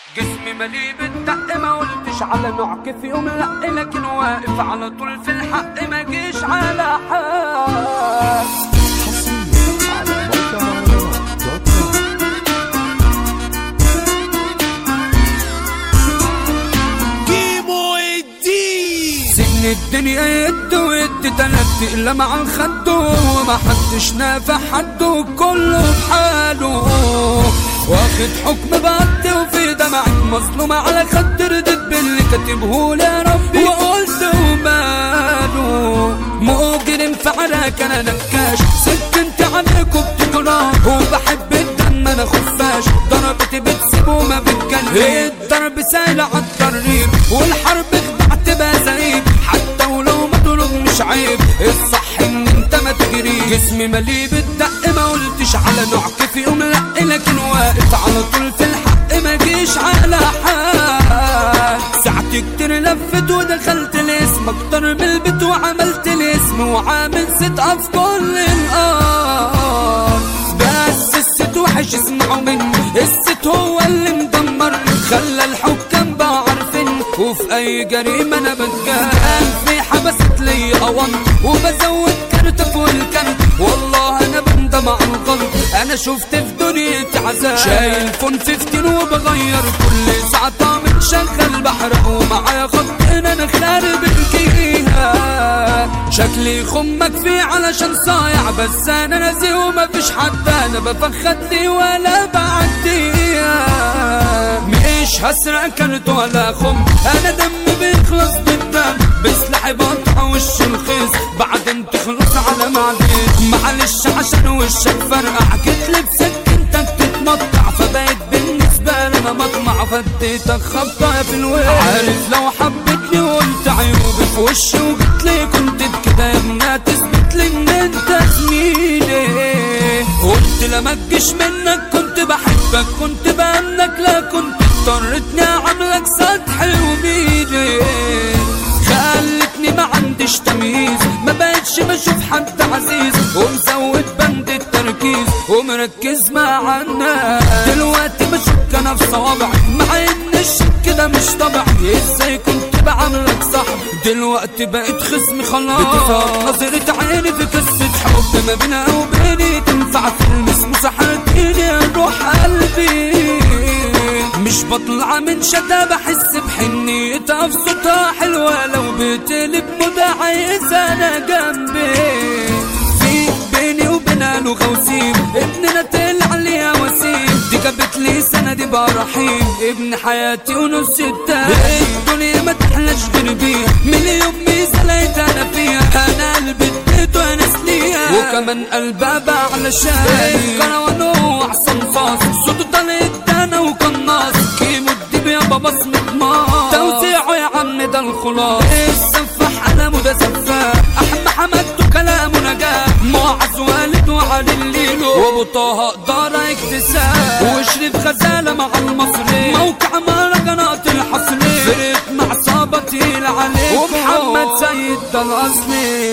جسمي مليء بالدق، ما قلتش على نوع كيف يوم لأ، لكن واقف على طول في الحق ما جيش على حال. سجن الدنيا يد ويد تلات إلا مع الخد، وما حدش نافع حده كله بحاله، واخد حكم بقدي وفي دمعك مظلومة على خد، ردت باللي كاتبهولي يا ربي وقلت وماله. مجرم في عراك انا نكاش، سكنت عليك وبتكره، وبحب الدم انا خفاش، ضربتي بتسيب وما بتكلم، الضرب سايل عالطريق والحرب خدعت بزعيب، حتى ولو مضروب مش عيب، الصح ان انت ما تجري. جسمي مليء بالدق، ما قلتش على نوع كيف يوم لأ، لكن واقف على طول في الحق ما جيش على حال. ساعات كتير لفت ودخلت الاسم اكتر من البيت، وعملت الاسم وعامل ست في كل الارض، بس الست وحش اسمعوا مني، الست هو اللي مدمرني، خلى الحكام بقوا عارفين، وفي اي جريمة انا بتجاهل، في حبست لي اوان وبزود كارت فوق الكارت، والله انا بندم على الغلط، انا شفت في دنيتي عذاب، شايل فون 15 وبغير كل ساعة طعم، شغل بحرق ومعايا خط انا خارب الجهة، شكلي خمك فيه علشان صايع، بس انا نازي ومفيش حد انا بفخد لي ولا بعديها، مش هسرق كارت ولا خم، انا دم بيخلص بالدم، بسلاحي بقطع وش الخيس، بعدين تخلص على معدي، معلش عشان وشك فرقع، جيتلي بسكنتك تتمطع، فبقيت بالنسبة لنا مطمع، فديتك خبطة في الويل، عارف لو حبيتني وقلت عيوبي في وشي وجيتلي كنت بكده يا ابنها تثبت لي ان انت زميلي، قلت لما تجيش منك كنت بحبك، كنت بأمنك، لا كنت اضطرتني اعملك سطحي وميلي، خلتني ما عنديش تمييز، ما بقتش بشوف حد عزيز، ومزود بند التركيز ومركز مع الناس، دلوقتي بشك انا في صوابعي، مع ان الشك كده مش طبيعي، ازاي كنت بعملك صاحب، دلوقتي بقيت خصمي خلاص، بتفاق نظرة عيني في قصة حب ما بينا وبيني، تنفع تلمس مساحتيني روح قلبي، مش بطلع من شتا بحس بحنيتها، في صوتها حلوة لو بتقلب مدى عايز انا جنبي، في بيني وبينها لغة وسيم، ابننا طلع ليها وسيم، دي جابت لي سندي برحيم، ابن حياتي ونص التاني، الدنيا ما تحلاش غير بيها، مليون ميزة لقيت انا فيها، انا قلبي اديته انا سليها، وكمان قلبها بقى علشان كروانو احسن فاص، صوته طلعت انا وقناص، كيمو الديب يابا بصمة ماس، توزيعه يا عم ده الخلاص، السفاح قلمه ده سفاح، احمى حمدته كلامه نجاح، معز والد وعلي الليلو، وابو طه اقدر اكتساب، وشريف غزالة مع المصري، موقع مهرجانات الحصري، فرقة مع صابة تقيل عليكم، ومحمد سيد ده الاصلي.